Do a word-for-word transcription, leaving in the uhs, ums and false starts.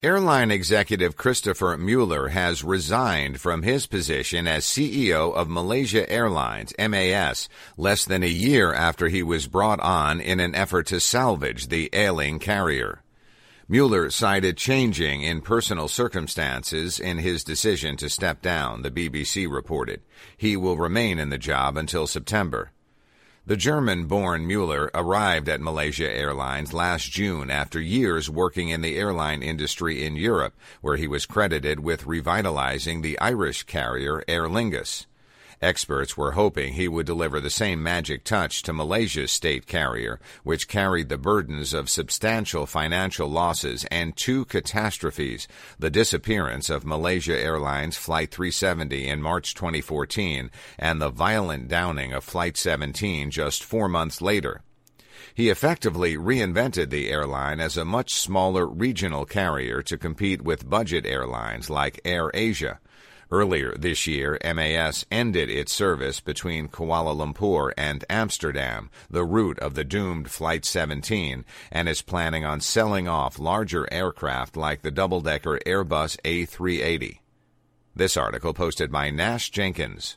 Airline executive Christopher Mueller has resigned from his position as C E O of Malaysia Airlines, M A S, less than a year after he was brought on in an effort to salvage the ailing carrier. Mueller cited changing in personal circumstances in his decision to step down, the B B C reported. He will remain in the job until September. The German-born Mueller arrived at Malaysia Airlines last June after years working in the airline industry in Europe, where he was credited with revitalizing the Irish carrier Aer Lingus. Experts were hoping he would deliver the same magic touch to Malaysia's state carrier, which carried the burdens of substantial financial losses and two catastrophes, the disappearance of Malaysia Airlines Flight three seventy in March twenty fourteen and the violent downing of Flight seventeen just four months later. He effectively reinvented the airline as a much smaller regional carrier to compete with budget airlines like Air Asia. Earlier this year, M A S ended its service between Kuala Lumpur and Amsterdam, the route of the doomed Flight seventeen, and is planning on selling off larger aircraft like the double-decker Airbus A three eighty. This article posted by Nash Jenkins.